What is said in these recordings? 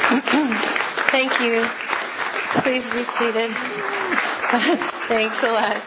Thank you. Please be seated. Thanks a lot.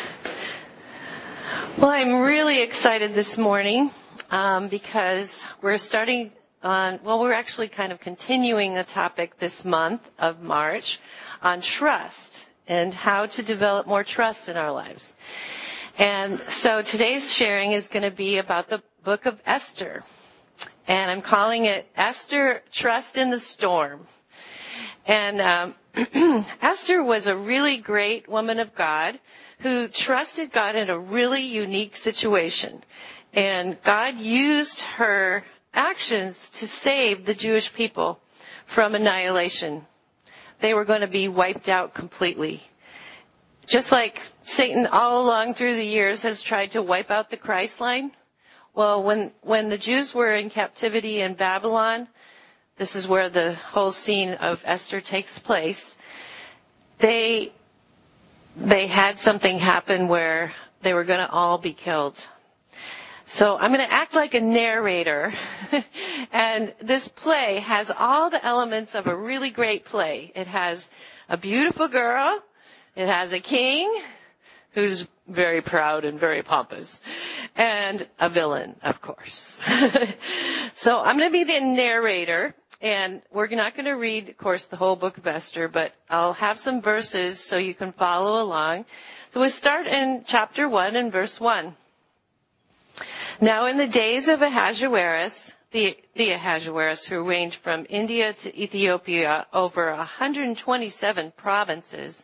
Well, I'm really excited this morning because we're starting on, we're actually kind of continuing a topic this month of March on trust and how to develop more trust in our lives. And so today's sharing is going to be about the book of Esther. And I'm calling it Esther, Trust in the Storm. And Esther was a really great woman of God who trusted God in a really unique situation. And God used her actions to save the Jewish people from annihilation. They were going to be wiped out completely. Just like Satan all along through the years has tried to wipe out the Christ line. Well, when the Jews were in captivity in Babylon, this is where the whole scene of Esther takes place, they had something happen where they were going to all be killed. So I'm going to act like a narrator, and this play has all the elements of a really great play. It has a beautiful girl, it has a king who's very proud and very pompous, and a villain, of course. So I'm going to be the narrator, and we're not going to read, of course, the whole book of Esther, but I'll have some verses so you can follow along. So we'll start in chapter 1 and verse 1. Now in the days of Ahasuerus, the Ahasuerus who reigned from India to Ethiopia over 127 provinces,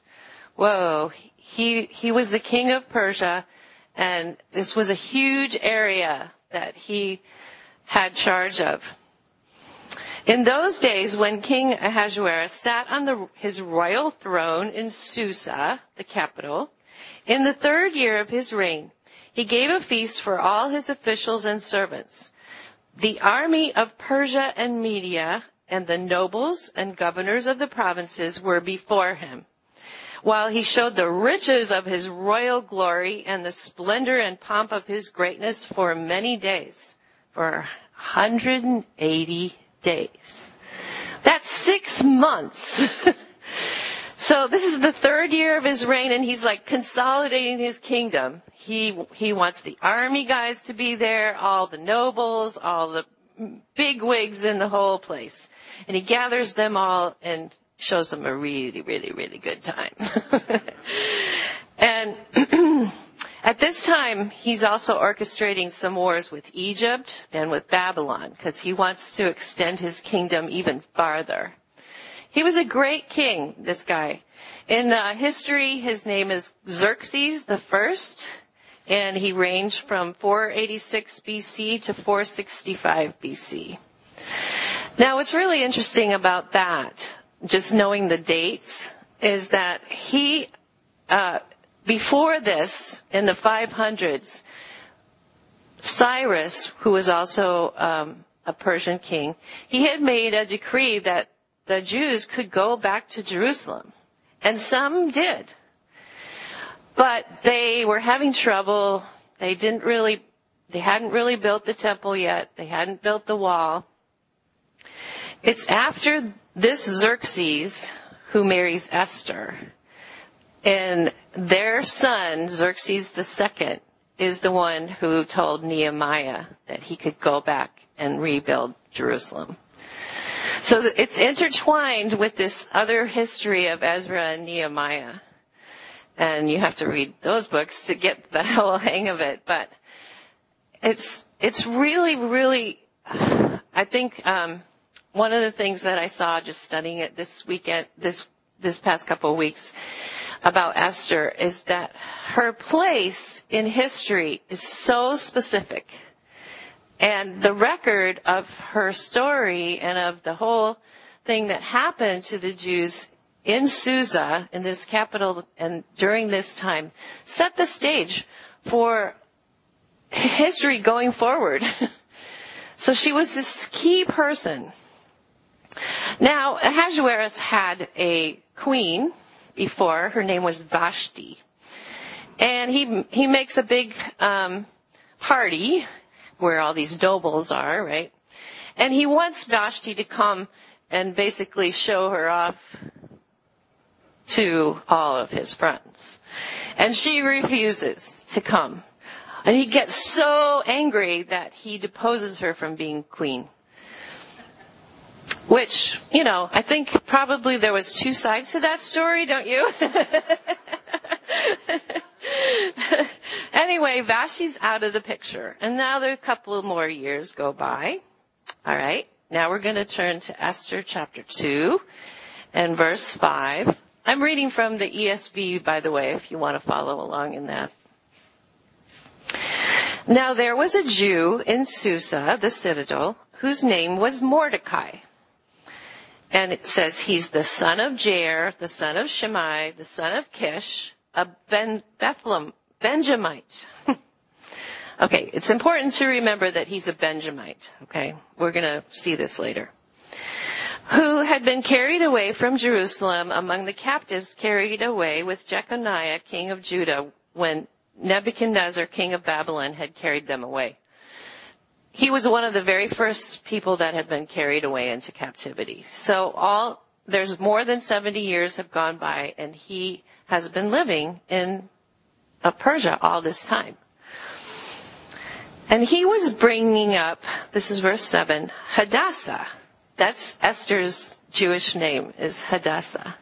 he was the king of Persia, and this was a huge area that he had charge of. In those days, when King Ahasuerus sat on his royal throne in Susa, the capital, in the 3rd year of his reign, he gave a feast for all his officials and servants. The army of Persia and Media and the nobles and governors of the provinces were before him, while he showed the riches of his royal glory and the splendor and pomp of his greatness for many days, for 180 days. That's 6 months. So this is the 3rd year of his reign, and he's like consolidating his kingdom. He wants the army guys to be there, all the nobles, all the big wigs in the whole place. And he gathers them all and shows them a really, really, really good time. And at this time, he's also orchestrating some wars with Egypt and with Babylon because he wants to extend his kingdom even farther. He was a great king, this guy. In history, his name is Xerxes the First, and he reigned from 486 BC to 465 BC. Now, what's really interesting about that, just knowing the dates, is that he, before this, in the 500s, Cyrus, who was also a Persian king, he had made a decree that the Jews could go back to Jerusalem. And some did. But they were having trouble. They hadn't really built the temple yet. They hadn't built the wall. It's after this Xerxes who marries Esther. And their son, Xerxes II, is the one who told Nehemiah that he could go back and rebuild Jerusalem. So it's intertwined with this other history of Ezra and Nehemiah. And you have to read those books to get the whole hang of it. But it's really, really, I think, one of the things that I saw just studying it this weekend, this past couple of weeks about Esther is that her place in history is so specific. And the record of her story and of the whole thing that happened to the Jews in Susa, in this capital, and during this time, set the stage for history going forward. So she was this key person. Now, Ahasuerus had a queen before. Her name was Vashti. And he makes a big party where all these nobles are, right? And he wants Vashti to come and basically show her off to all of his friends. And she refuses to come. And he gets so angry that he deposes her from being queen. Which, I think probably there was two sides to that story, don't you? Anyway, Vashti's out of the picture. And now there are a couple more years go by. All right. Now we're going to turn to Esther chapter 2 and verse 5. I'm reading from the ESV, by the way, if you want to follow along in that. Now there was a Jew in Susa, the citadel, whose name was Mordecai. And it says he's the son of Jair, the son of Shimei, the son of Kish, a Benjamite. Okay, it's important to remember that he's a Benjamite, okay? We're going to see this later. Who had been carried away from Jerusalem among the captives carried away with Jeconiah, king of Judah, when Nebuchadnezzar, king of Babylon, had carried them away. He was one of the very first people that had been carried away into captivity. So there's more than 70 years have gone by, and he has been living in Persia all this time. And he was bringing up, this is verse 7, Hadassah. That's Esther's Jewish name, is Hadassah.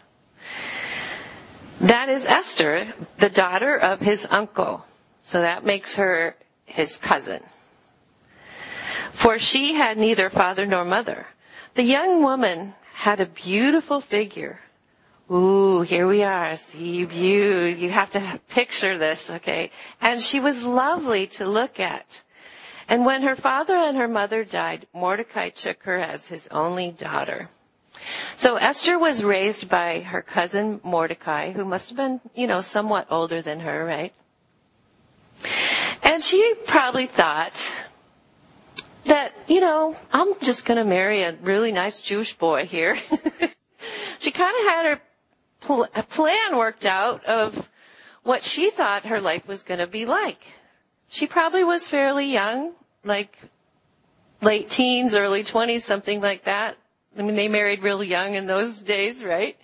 That is Esther, the daughter of his uncle. So that makes her his cousin. For she had neither father nor mother. The young woman had a beautiful figure. Ooh, here we are. See, you have to picture this, okay? And she was lovely to look at. And when her father and her mother died, Mordecai took her as his only daughter. So Esther was raised by her cousin Mordecai, who must have been, somewhat older than her, right? And she probably thought that, I'm just going to marry a really nice Jewish boy here. She kind of had her plan worked out of what she thought her life was going to be like. She probably was fairly young, like late teens, early 20s, something like that. I mean, they married real young in those days, right?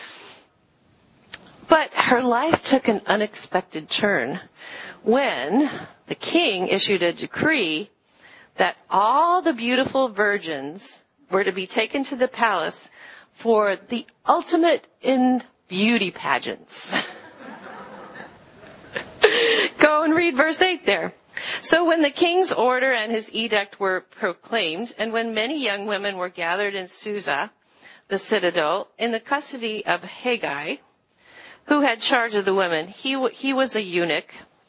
But her life took an unexpected turn when the king issued a decree that all the beautiful virgins were to be taken to the palace for the ultimate in beauty pageants. Go and read verse 8 there. So when the king's order and his edict were proclaimed, and when many young women were gathered in Susa, the citadel, in the custody of Haggai, who had charge of the women, he was a eunuch.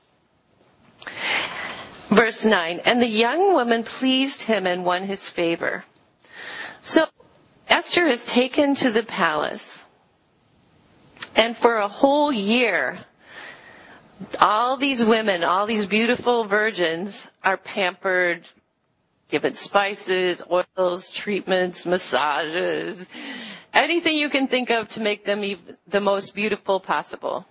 Verse 9, and the young woman pleased him and won his favor. So Esther is taken to the palace, and for a whole year, all these women, all these beautiful virgins are pampered, given spices, oils, treatments, massages, anything you can think of to make them the most beautiful possible.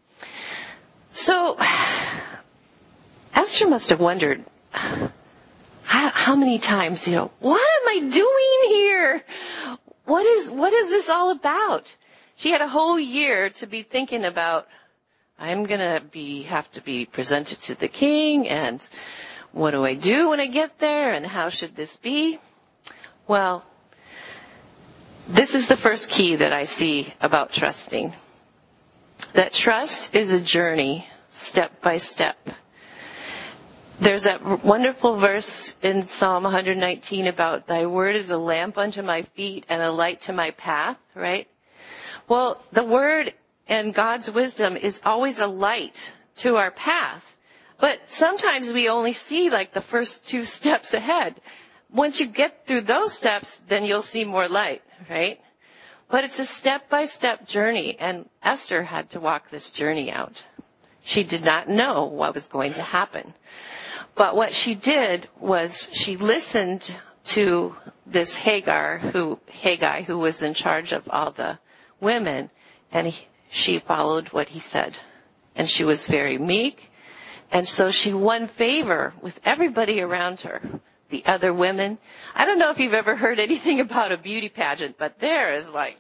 So Esther must have wondered how many times, what am I doing here? What is this all about? She had a whole year to be thinking about, I'm going to have to be presented to the king, and what do I do when I get there, and how should this be? Well, this is the first key that I see about trusting. That trust is a journey, step by step. There's that wonderful verse in Psalm 119 about thy word is a lamp unto my feet and a light to my path, right? Well, the word and God's wisdom is always a light to our path. But sometimes we only see like the first 2 steps ahead. Once you get through those steps, then you'll see more light, right? But it's a step-by-step journey, and Esther had to walk this journey out. She did not know what was going to happen. But what she did was she listened to this Haggai, who was in charge of all the women, and she followed what he said. And she was very meek, and so she won favor with everybody around her. the other women. I don't know if you've ever heard anything about a beauty pageant, but there is like,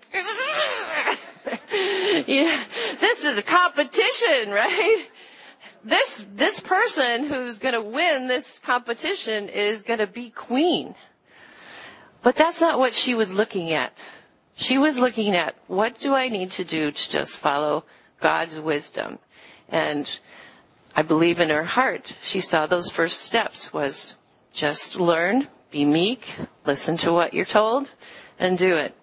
yeah, this is a competition, right? This person who's going to win this competition is going to be queen. But that's not what she was looking at. She was looking at, what do I need to do to just follow God's wisdom? And I believe in her heart, she saw those first steps was just learn, be meek, listen to what you're told, and do it.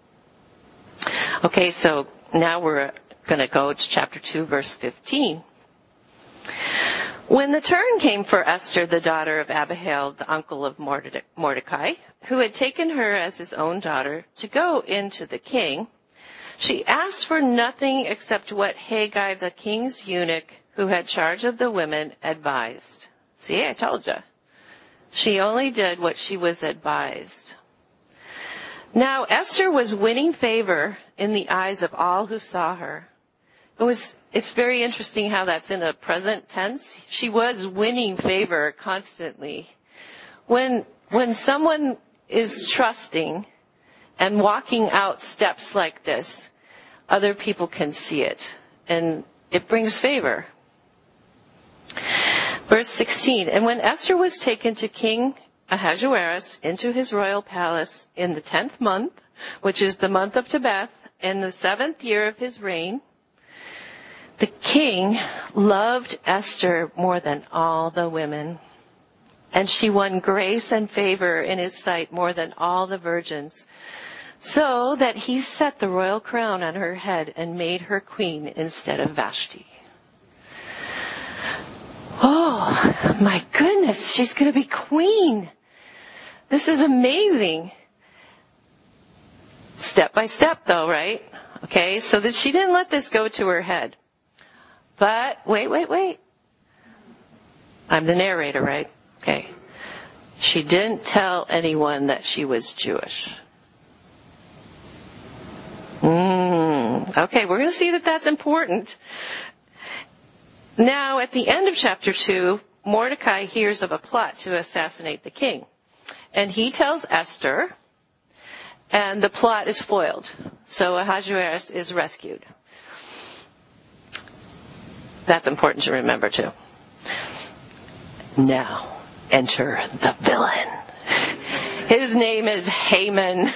Okay, so now we're going to go to chapter 2, verse 15. When the turn came for Esther, the daughter of Abihail, the uncle of Mordecai, who had taken her as his own daughter, to go in to the king, she asked for nothing except what Haggai, the king's eunuch, who had charge of the women, advised. See, I told you. She only did what she was advised. Now Esther was winning favor in the eyes of all who saw her. It's very interesting how that's in a present tense. She was winning favor constantly. When someone is trusting and walking out steps like this, other people can see it, and it brings favor. Verse 16, and when Esther was taken to King Ahasuerus into his royal palace in the 10th month, which is the month of Tebeth, in the 7th year of his reign, the king loved Esther more than all the women, and she won grace and favor in his sight more than all the virgins, so that he set the royal crown on her head and made her queen instead of Vashti. Oh, my goodness, she's going to be queen. This is amazing. Step by step, though, right? Okay, so that she didn't let this go to her head. But, wait. I'm the narrator, right? Okay. She didn't tell anyone that she was Jewish. Okay, we're going to see that that's important. Now, at the end of chapter 2, Mordecai hears of a plot to assassinate the king. And he tells Esther, and the plot is foiled. So Ahasuerus is rescued. That's important to remember, too. Now, enter the villain. His name is Haman,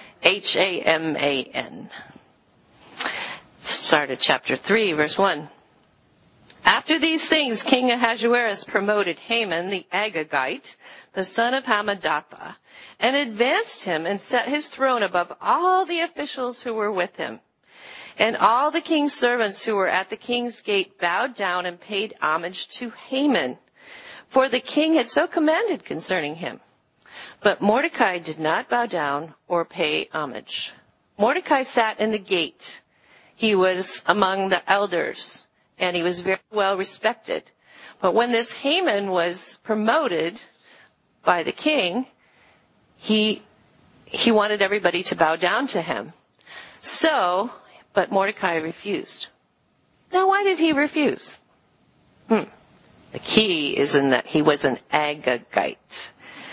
Haman. Start at chapter 3, verse 1. After these things, King Ahasuerus promoted Haman the Agagite, the son of Hammedatha, and advanced him and set his throne above all the officials who were with him. And all the king's servants who were at the king's gate bowed down and paid homage to Haman, for the king had so commanded concerning him. But Mordecai did not bow down or pay homage. Mordecai sat in the gate. He was among the elders, and he was very well respected. But when this Haman was promoted by the king, he wanted everybody to bow down to him. But Mordecai refused. Now, why did he refuse? The key is in that he was an Agagite.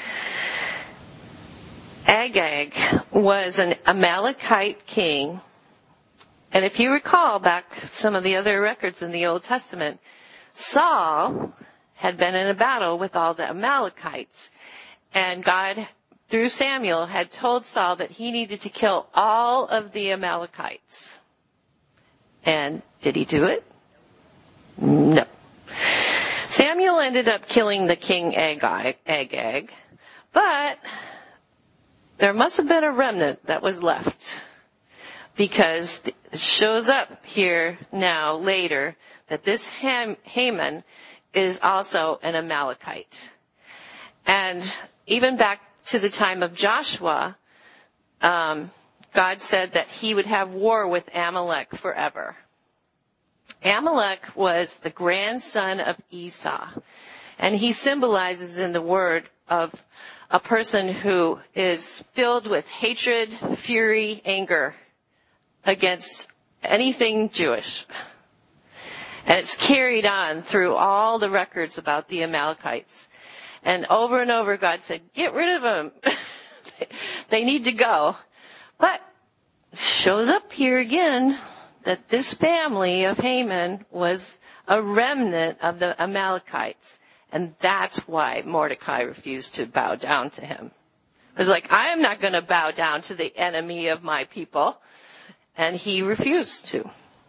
Agag was an Amalekite king. And if you recall back some of the other records in the Old Testament, Saul had been in a battle with all the Amalekites. And God, through Samuel, had told Saul that he needed to kill all of the Amalekites. And did he do it? No. Samuel ended up killing the king Agag, but there must have been a remnant that was left, because it shows up here now later that this Haman is also an Amalekite. And even back to the time of Joshua, God said that he would have war with Amalek forever. Amalek was the grandson of Esau, and he symbolizes in the word of a person who is filled with hatred, fury, anger against anything Jewish. And it's carried on through all the records about the Amalekites. And over, God said, get rid of them. They need to go. But shows up here again that this family of Haman was a remnant of the Amalekites. And that's why Mordecai refused to bow down to him. It was like, I am not going to bow down to the enemy of my people. And he refused to.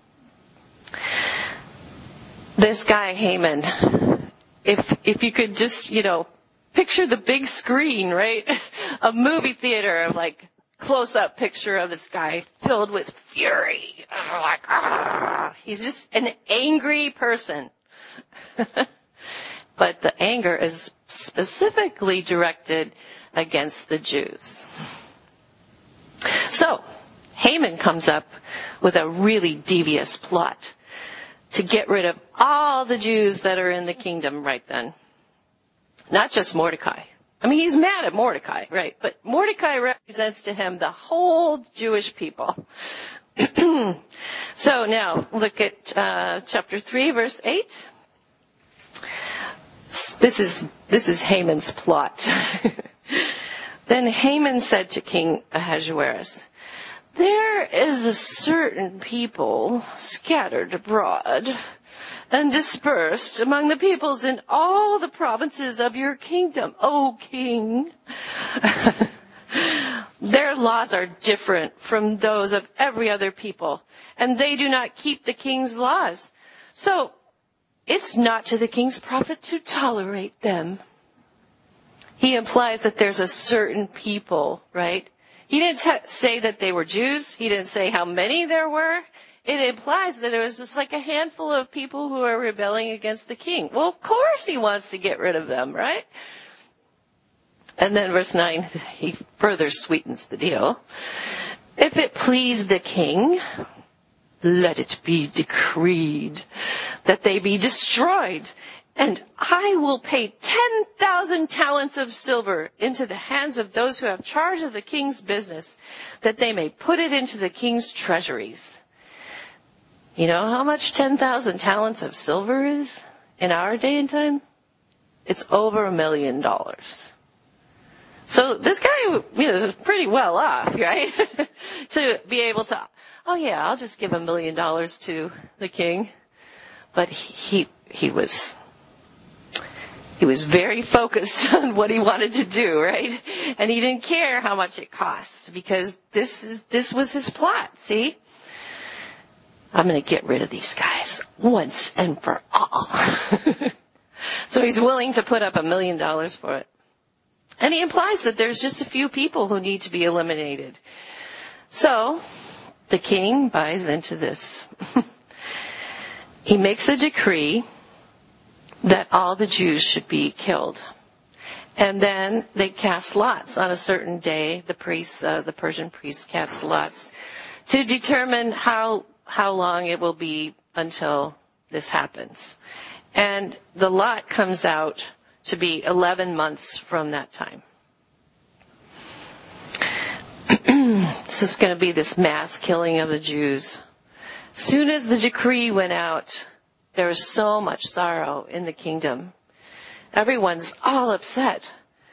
This guy, Haman, if you could just, picture the big screen, right? A movie theater of like close-up picture of this guy filled with fury. He's just an angry person. But the anger is specifically directed against the Jews. So, Haman comes up with a really devious plot to get rid of all the Jews that are in the kingdom right then. Not just Mordecai. I mean, he's mad at Mordecai, right? But Mordecai represents to him the whole Jewish people. So now, look at chapter 3, verse 8. This is Haman's plot. Then Haman said to King Ahasuerus, there is a certain people scattered abroad and dispersed among the peoples in all the provinces of your kingdom, O king. Their laws are different from those of every other people, and they do not keep the king's laws. So it's not to the king's profit to tolerate them. He implies that there's a certain people, right? He didn't say that they were Jews. He didn't say how many there were. It implies that it was just like a handful of people who are rebelling against the king. Well, of course he wants to get rid of them, right? And then verse 9, he further sweetens the deal. If it please the king, let it be decreed that they be destroyed, and I will pay 10,000 talents of silver into the hands of those who have charge of the king's business, that they may put it into the king's treasuries. You know how much 10,000 talents of silver is in our day and time? It's over $1 million. So this guy, is pretty well off, right? To be able to, I'll just give $1 million to the king. But he was very focused on what he wanted to do, right? And he didn't care how much it cost, because this was his plot, see? I'm going to get rid of these guys once and for all. So he's willing to put up $1 million for it. And he implies that there's just a few people who need to be eliminated. So the king buys into this. He makes a decree that all the Jews should be killed. And then they cast lots on a certain day. The priests, the Persian priests cast lots to determine how long it will be until this happens. And the lot comes out to be 11 months from that time. So it's going to be this mass killing of the Jews. Soon as the decree went out, there was so much sorrow in the kingdom. Everyone's all upset.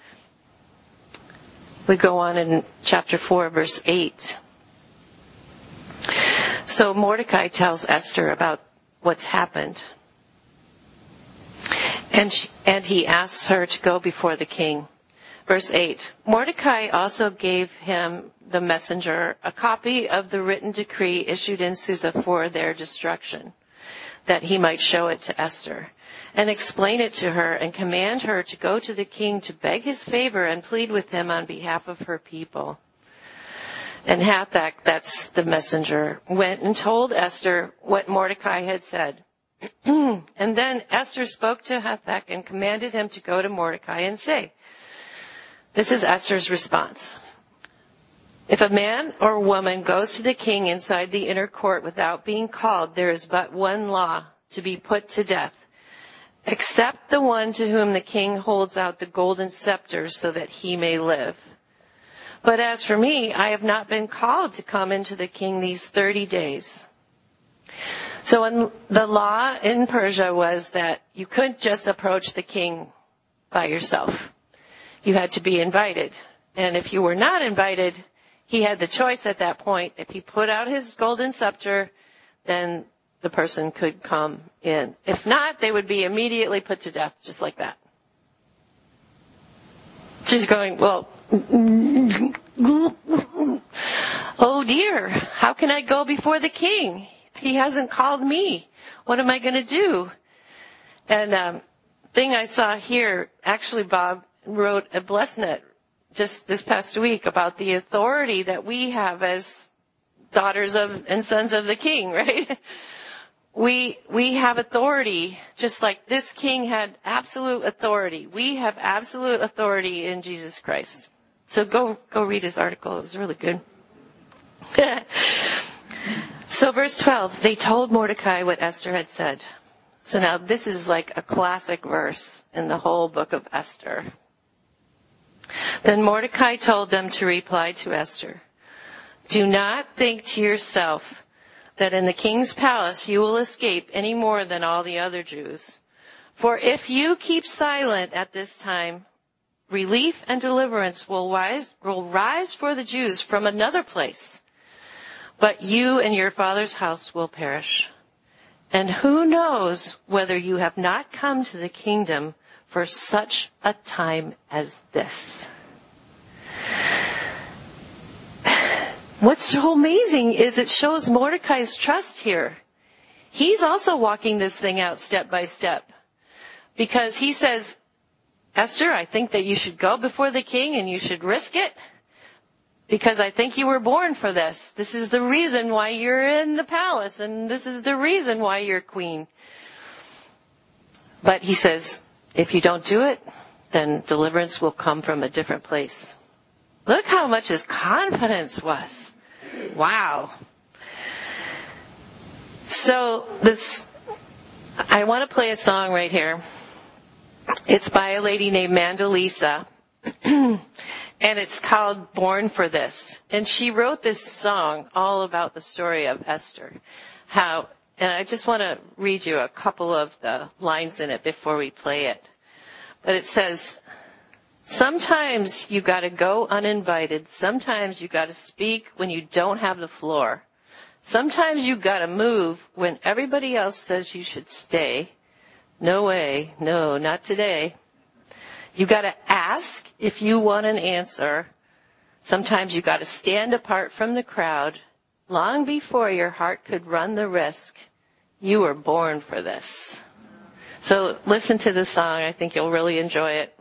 We go on in chapter 4, verse 8. So Mordecai tells Esther about what's happened. And he asks her to go before the king. Verse 8, Mordecai also gave him, the messenger, a copy of the written decree issued in Susa for their destruction, that he might show it to Esther, and explain it to her, and command her to go to the king to beg his favor and plead with him on behalf of her people. And Hathach, that's the messenger, went and told Esther what Mordecai had said. And then Esther spoke to Hathach and commanded him to go to Mordecai and say, this is Esther's response. If a man or woman goes to the king inside the inner court without being called, there is but one law, to be put to death, except the one to whom the king holds out the golden scepter so that he may live. But as for me, I have not been called to come into the king these 30 days. So the law in Persia was that you couldn't just approach the king by yourself. You had to be invited. And if you were not invited, he had the choice at that point. If he put out his golden scepter, then the person could come in. If not, they would be immediately put to death, just like that. She's going, well, oh dear, how can I go before the king? He hasn't called me. What am I going to do? And thing I saw here, actually Bob wrote a BlessNet just this past week about the authority that we have as daughters of and sons of the king, right? We have authority, just like this king had absolute authority. We have absolute authority in Jesus Christ. So go read his article. It was really good. So verse 12, they told Mordecai what Esther had said. So now this is like a classic verse in the whole book of Esther. Then Mordecai told them to reply to Esther, do not think to yourself that in the king's palace you will escape any more than all the other Jews. For if you keep silent at this time, relief and deliverance will rise for the Jews from another place. But you and your father's house will perish. And who knows whether you have not come to the kingdom for such a time as this. What's so amazing is it shows Mordecai's trust here. He's also walking this thing out step by step. Because he says, Esther, I think that you should go before the king and you should risk it. Because I think you were born for this. This is the reason why you're in the palace, and this is the reason why you're queen. But he says, if you don't do it, then deliverance will come from a different place. Look how much his confidence was. Wow. So I want to play a song right here. It's by a lady named Mandalisa. And it's called Born for This. And she wrote this song all about the story of Esther. And I just want to read you a couple of the lines in it before we play it. But it says, sometimes you got to go uninvited. Sometimes you got to speak when you don't have the floor. Sometimes you got to move when everybody else says you should stay. No way. No, not today. You got to ask if you want an answer. Sometimes you got to stand apart from the crowd. Long before your heart could run the risk, you were born for this. So listen to the song. I think you'll really enjoy it.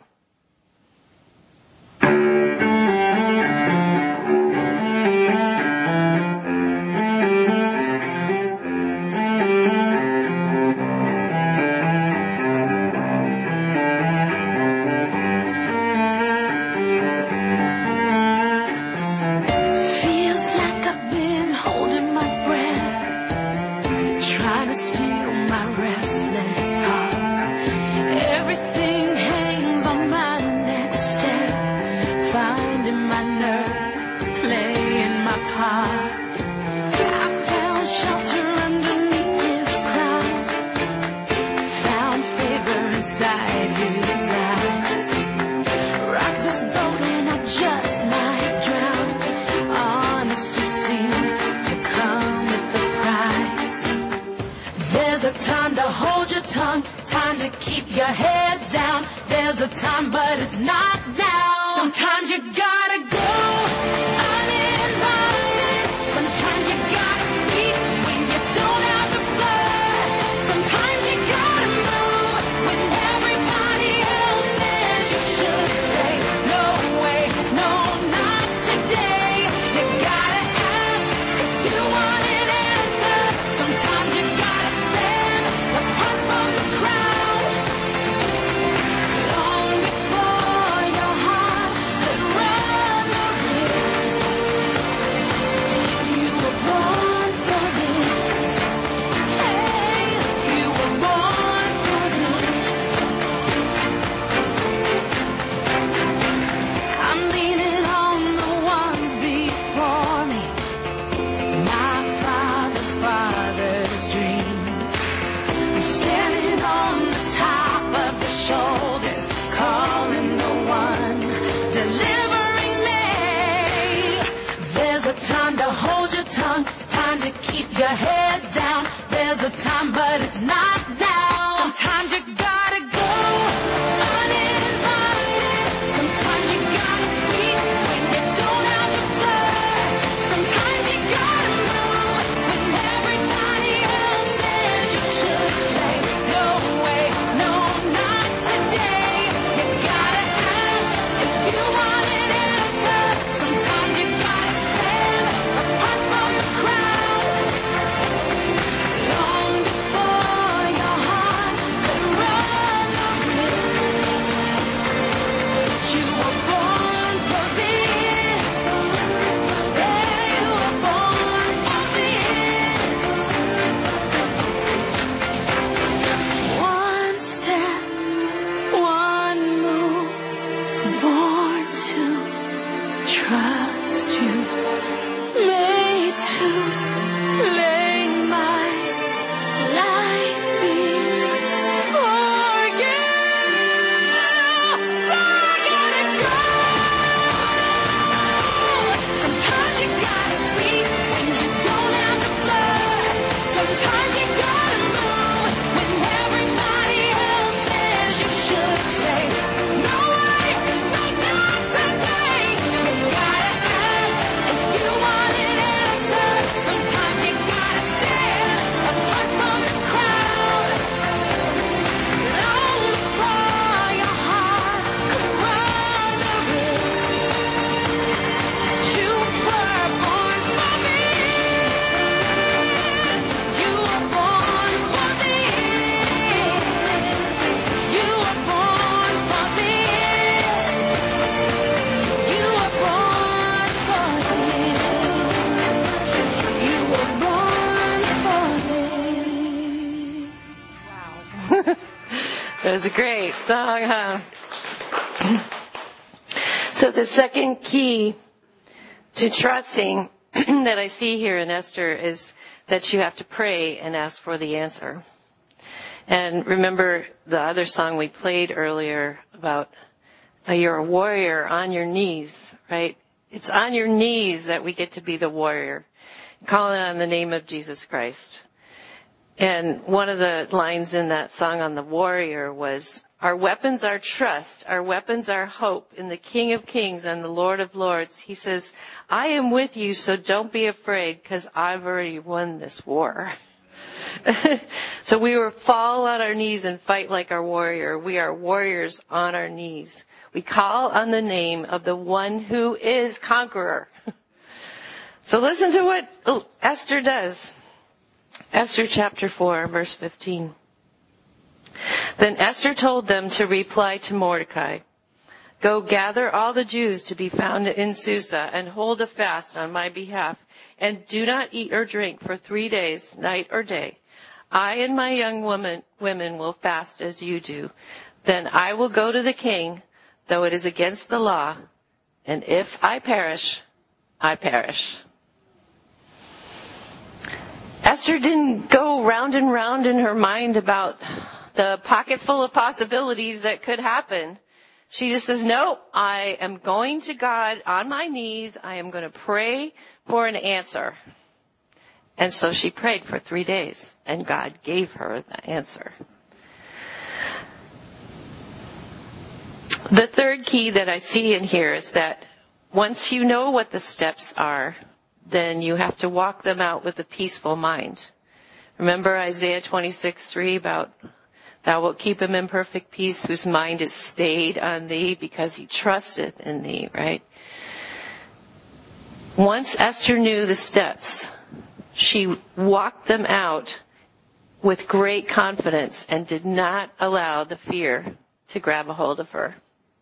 Time to keep your head down. There's a time, but it's not now. Sometimes you gotta go uninvited. Sometimes you gotta speak when you don't have the floor. Sometimes you gotta move when everybody else says you should say, no way, no, not today. You gotta ask if you want an answer. Sometimes you gotta stand apart from the crowd. Long before your heart could run time to hold your tongue, time to keep your head down. There's a time, but it's not now. Sometimes you gotta go uninvited. Sometimes you gotta speak when you don't have the floor. Sometimes you gotta move when everybody else says you should say, no way, no, not today. You gotta ask if you want an answer. Sometimes you gotta stand apart from the crowd. Long before your heart could run the risk, you were born for this. Yeah, you were born for this. One step, one move, born to trust you, made to lay my life before you. So I gotta go. Sometimes you gotta speak when you don't have the blood. Sometimes you gotta move when everybody else says you should say, no way, no, not today. You gotta ask if you want an answer. Sometimes you gotta stand apart from the crowd. Long before your heart could run the risk, you were born for this. You were born for this. You were born for this. You were born for this. You were born for this. That was a great song, huh? So the second key to trusting that I see here in Esther is that you have to pray and ask for the answer. And remember the other song we played earlier about you're a warrior on your knees, right? It's on your knees that we get to be the warrior, calling on the name of Jesus Christ. And one of the lines in that song on the warrior was, our weapons are trust, our weapons are hope in the King of Kings and the Lord of Lords. He says, I am with you, so don't be afraid, because I've already won this war. So we will fall on our knees and fight like our warrior. We are warriors on our knees. We call on the name of the one who is conqueror. So listen to what Esther does. Esther chapter 4, verse 15. Then Esther told them to reply to Mordecai, go gather all the Jews to be found in Susa and hold a fast on my behalf, and do not eat or drink for 3 days, night or day. I and my young women will fast as you do. Then I will go to the king, though it is against the law, and if I perish, I perish. Esther didn't go round and round in her mind about the pocket full of possibilities that could happen. She just says, no, I am going to God on my knees. I am going to pray for an answer. And so she prayed for 3 days, and God gave her the answer. The third key that I see in here is that once you know what the steps are, then you have to walk them out with a peaceful mind. Remember Isaiah 26:3 about thou wilt keep him in perfect peace whose mind is stayed on thee because he trusteth in thee, right? Once Esther knew the steps, she walked them out with great confidence and did not allow the fear to grab a hold of her.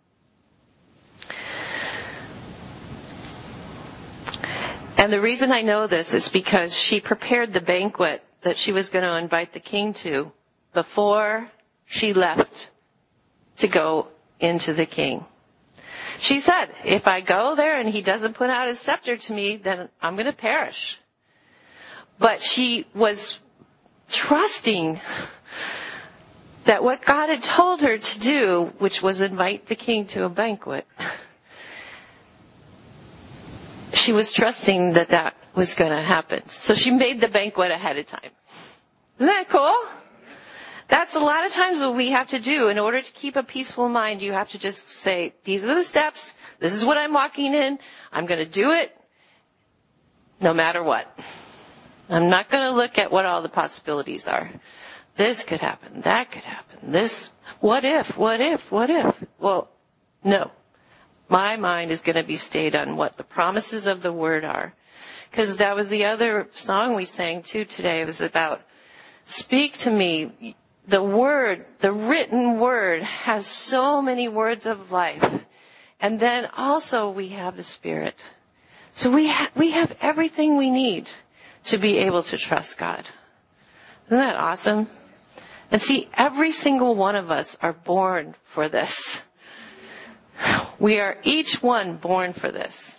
And the reason I know this is because she prepared the banquet that she was going to invite the king to before she left to go into the king. She said, if I go there and he doesn't put out his scepter to me, then I'm going to perish. But she was trusting that what God had told her to do, which was invite the king to a banquet, she was trusting that that was going to happen. So she made the banquet ahead of time. Isn't that cool? That's a lot of times what we have to do. In order to keep a peaceful mind, you have to just say, these are the steps. This is what I'm walking in. I'm going to do it no matter what. I'm not going to look at what all the possibilities are. This could happen. That could happen. This, what if? Well, no. My mind is going to be stayed on what the promises of the Word are. Because that was the other song we sang too today. It was about, speak to me. The Word, the written Word has so many words of life. And then also we have the Spirit. So we have everything we need to be able to trust God. Isn't that awesome? And see, every single one of us are born for this. We are each one born for this.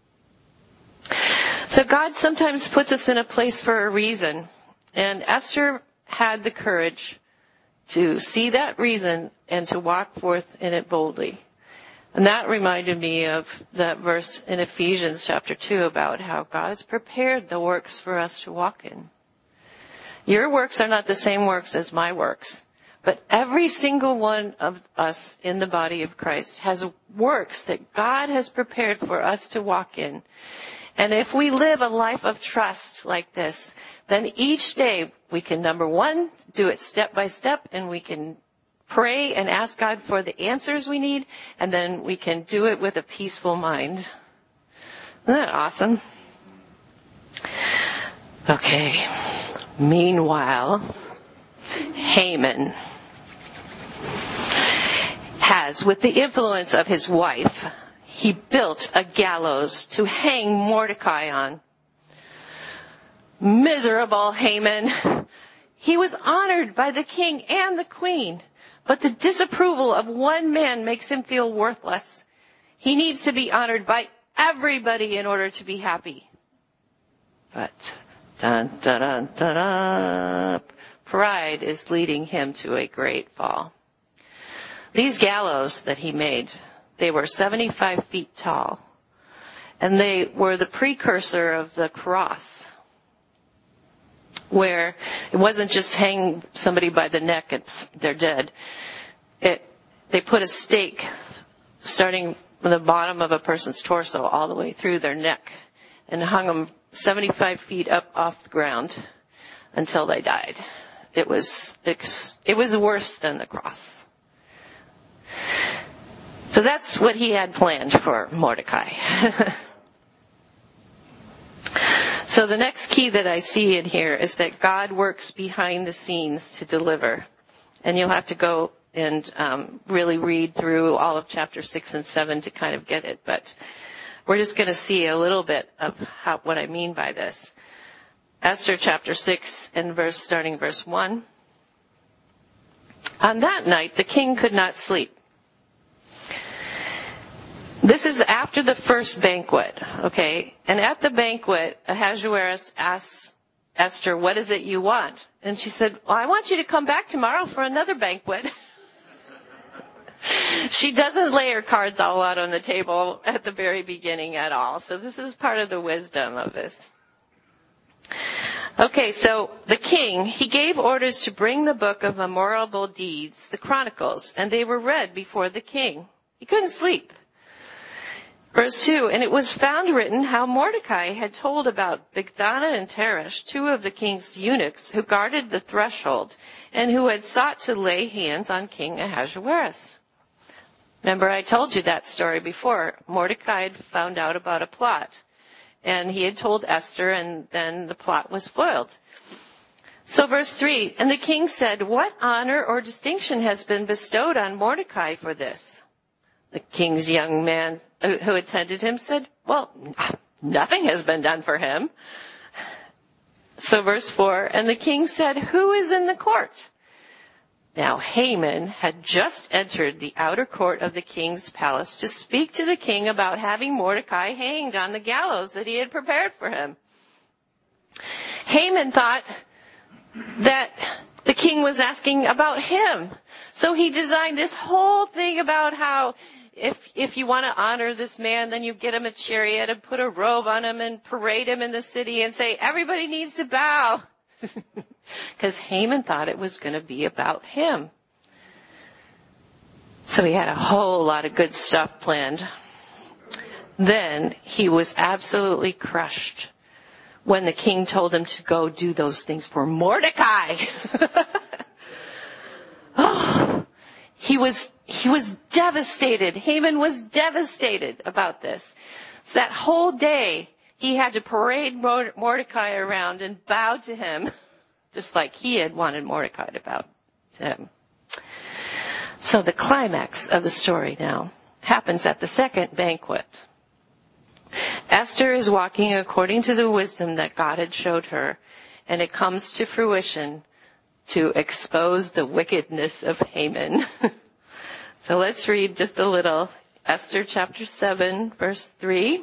So God sometimes puts us in a place for a reason. And Esther had the courage to see that reason and to walk forth in it boldly. And that reminded me of that verse in Ephesians chapter 2 about how God has prepared the works for us to walk in. Your works are not the same works as my works, but every single one of us in the body of Christ has works that God has prepared for us to walk in. And if we live a life of trust like this, then each day we can, number one, do it step by step, and we can pray and ask God for the answers we need, and then we can do it with a peaceful mind. Isn't that awesome? Okay. Meanwhile, Haman has, with the influence of his wife, he built a gallows to hang Mordecai on. Miserable Haman. He was honored by the king and the queen, but the disapproval of one man makes him feel worthless. He needs to be honored by everybody in order to be happy. But dun, dun, dun, dun, dun, pride is leading him to a great fall. These gallows that he made, they were 75 feet tall, and they were the precursor of the cross, where it wasn't just hang somebody by the neck and they're dead. They put a stake starting from the bottom of a person's torso all the way through their neck and hung them 75 feet up off the ground until they died. It was worse than the cross. So that's what he had planned for Mordecai. So the next key that I see in here is that God works behind the scenes to deliver. And you'll have to go and really read through all of chapter 6 and 7 to kind of get it. But we're just going to see a little bit of what I mean by this. Esther chapter 6 and starting verse 1. On that night, the king could not sleep. This is after the first banquet, okay? And at the banquet, Ahasuerus asks Esther, what is it you want? And she said, well, I want you to come back tomorrow for another banquet. She doesn't lay her cards all out on the table at the very beginning at all. So this is part of the wisdom of this. Okay, so the king, he gave orders to bring the book of memorable deeds, the Chronicles, and they were read before the king. He couldn't sleep. Verse 2, and it was found written how Mordecai had told about Bigthana and Teresh, two of the king's eunuchs who guarded the threshold and who had sought to lay hands on King Ahasuerus. Remember, I told you that story before. Mordecai had found out about a plot, and he had told Esther, and then the plot was foiled. So verse 3, and the king said, what honor or distinction has been bestowed on Mordecai for this? The king's young man who attended him said, well, nothing has been done for him. So verse 4, and the king said, who is in the court? Now Haman had just entered the outer court of the king's palace to speak to the king about having Mordecai hanged on the gallows that he had prepared for him. Haman thought that the king was asking about him. So he designed this whole thing about how if you want to honor this man, then you get him a chariot and put a robe on him and parade him in the city and say, everybody needs to bow. Because Haman thought it was going to be about him. So he had a whole lot of good stuff planned. Then he was absolutely crushed when the king told him to go do those things for Mordecai. Oh, he was devastated. Haman was devastated about this. So that whole day, he had to parade Mordecai around and bow to him, just like he had wanted Mordecai to bow to him. So the climax of the story now happens at the second banquet. Esther is walking according to the wisdom that God had showed her, and it comes to fruition to expose the wickedness of Haman. So let's read just a little. Esther chapter 7, verse 3.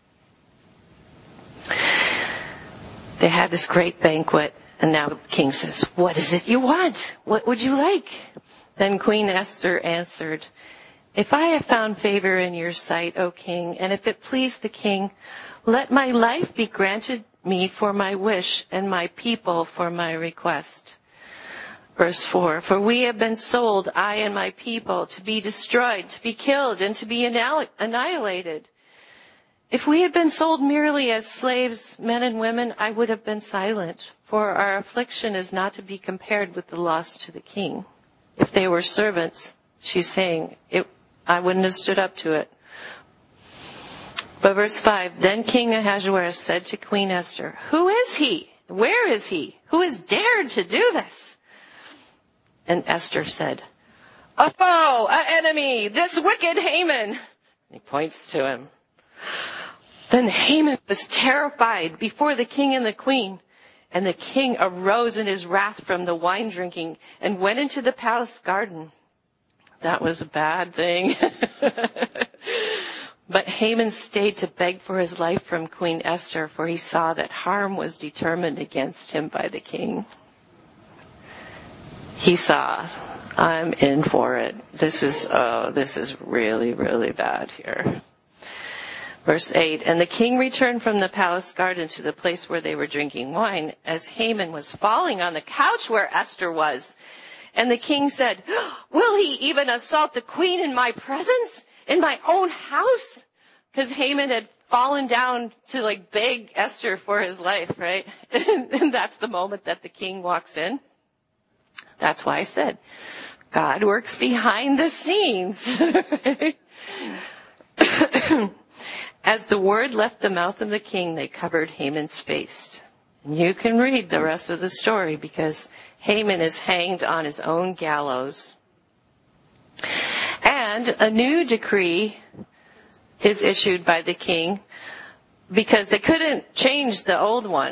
They had this great banquet, and now the king says, what is it you want? What would you like? Then Queen Esther answered, if I have found favor in your sight, O king, and if it please the king, let my life be granted me for my wish and my people for my request. Verse 4, for we have been sold, I and my people, to be destroyed, to be killed, and to be annihilated. If we had been sold merely as slaves, men and women, I would have been silent, for our affliction is not to be compared with the loss to the king. If they were servants, she's saying, I wouldn't have stood up to it. But verse 5, then King Ahasuerus said to Queen Esther, who is he? Where is he? Who has dared to do this? And Esther said, a foe, an enemy, this wicked Haman. And he points to him. Then Haman was terrified before the king and the queen. And the king arose in his wrath from the wine drinking and went into the palace garden. That was a bad thing. But Haman stayed to beg for his life from Queen Esther, for he saw that harm was determined against him by the king. He saw, I'm in for it. This is really, really bad here. Verse 8, and the king returned from the palace garden to the place where they were drinking wine, as Haman was falling on the couch where Esther was. And the king said, will he even assault the queen in my presence, in my own house? Because Haman had fallen down to beg Esther for his life, right? And that's the moment that the king walks in. That's why I said, God works behind the scenes. As the word left the mouth of the king, they covered Haman's face. And you can read the rest of the story because Haman is hanged on his own gallows. And a new decree is issued by the king because they couldn't change the old one.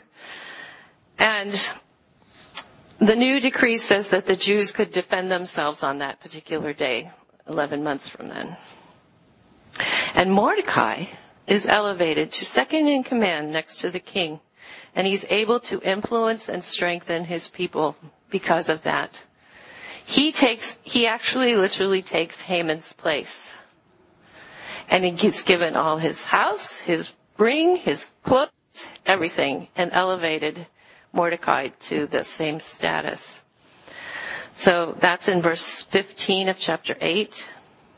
And the new decree says that the Jews could defend themselves on that particular day, 11 months from then. And Mordecai is elevated to second in command next to the king. And he's able to influence and strengthen his people because of that. He actually literally takes Haman's place. And he's given all his house, his ring, his clothes, everything, and elevated Mordecai to the same status. So that's in verse 15 of chapter 8.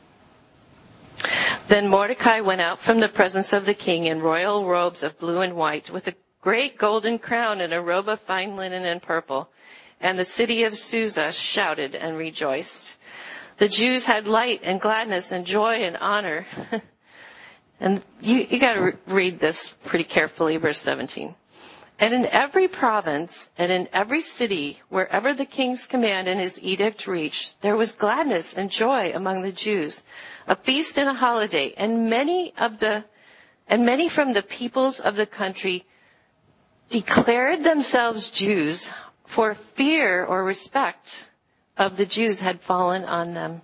Then Mordecai went out from the presence of the king in royal robes of blue and white, with a great golden crown and a robe of fine linen and purple. And the city of Susa shouted and rejoiced. The Jews had light and gladness and joy and honor. And you got to read this pretty carefully, verse 17. And in every province and in every city, wherever the king's command and his edict reached, there was gladness and joy among the Jews, a feast and a holiday, and many from the peoples of the country declared themselves Jews, for fear or respect of the Jews had fallen on them.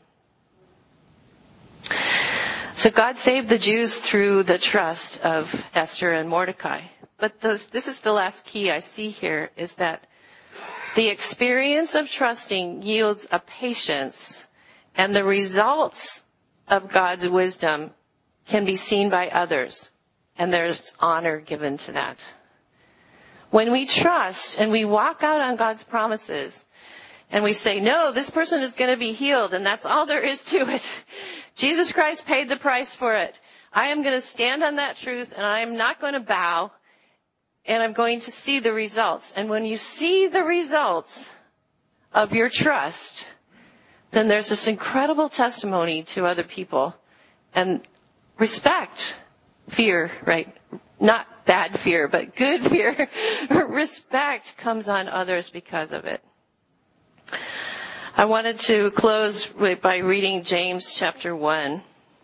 So God saved the Jews through the trust of Esther and Mordecai. But this is the last key I see here, is that the experience of trusting yields a patience, and the results of God's wisdom can be seen by others, and there's honor given to that. When we trust and we walk out on God's promises, and we say, no, this person is going to be healed, and that's all there is to it. Jesus Christ paid the price for it. I am going to stand on that truth, and I am not going to bow, and I'm going to see the results. And when you see the results of your trust, then there's this incredible testimony to other people. And respect, fear, right? Not bad fear, but good fear. Respect comes on others because of it. I wanted to close by reading James chapter 1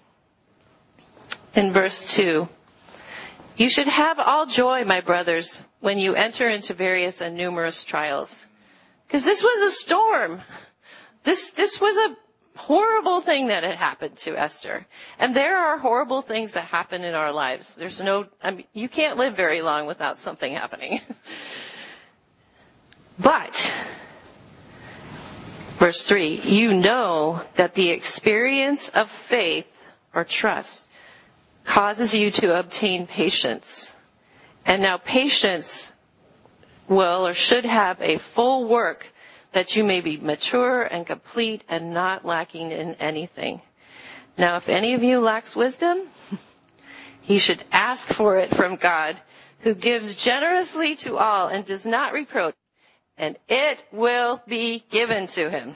in verse 2. You should have all joy, my brothers, when you enter into various and numerous trials. Because this was a storm. This was a horrible thing that had happened to Esther. And there are horrible things that happen in our lives. You can't live very long without something happening. But, verse 3, you know that the experience of faith or trust causes you to obtain patience. And now patience will or should have a full work, that you may be mature and complete and not lacking in anything. Now, if any of you lacks wisdom, he should ask for it from God, who gives generously to all and does not reproach, and it will be given to him.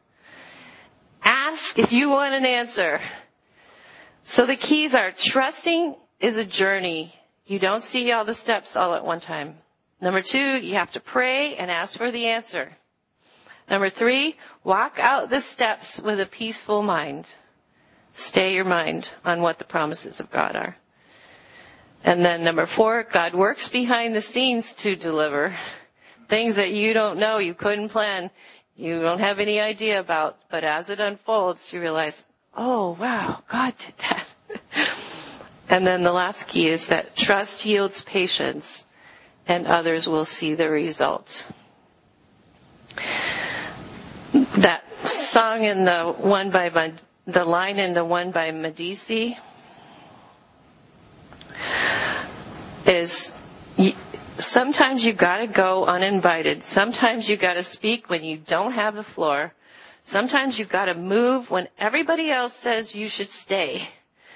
Ask if you want an answer. So the keys are, trusting is a journey. You don't see all the steps all at one time. Number 2, you have to pray and ask for the answer. Number 3, walk out the steps with a peaceful mind. Stay your mind on what the promises of God are. And then number 4, God works behind the scenes to deliver things that you don't know, you couldn't plan, you don't have any idea about. But as it unfolds, you realize, oh, wow, God did that. And then the last key is that trust yields patience, and others will see the results. That song in the line in the one by Medici is, sometimes you gotta go uninvited. Sometimes you gotta speak when you don't have the floor. Sometimes you gotta move when everybody else says you should stay.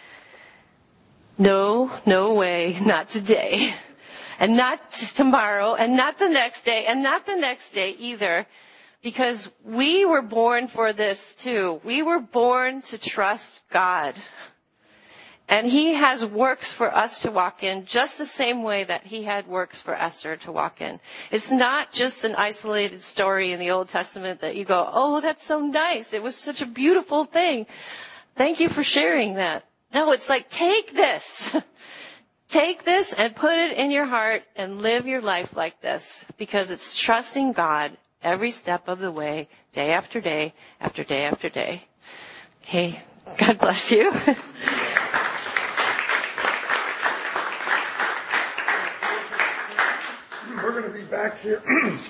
No way, not today. And not tomorrow, and not the next day, and not the next day either. Because we were born for this too. We were born to trust God. And he has works for us to walk in just the same way that he had works for Esther to walk in. It's not just an isolated story in the Old Testament that you go, oh, that's so nice. It was such a beautiful thing. Thank you for sharing that. No, it's like, take this. Take this and put it in your heart and live your life like this. Because it's trusting God every step of the way, day after day, after day after day. Okay, God bless you. We're going to be back here.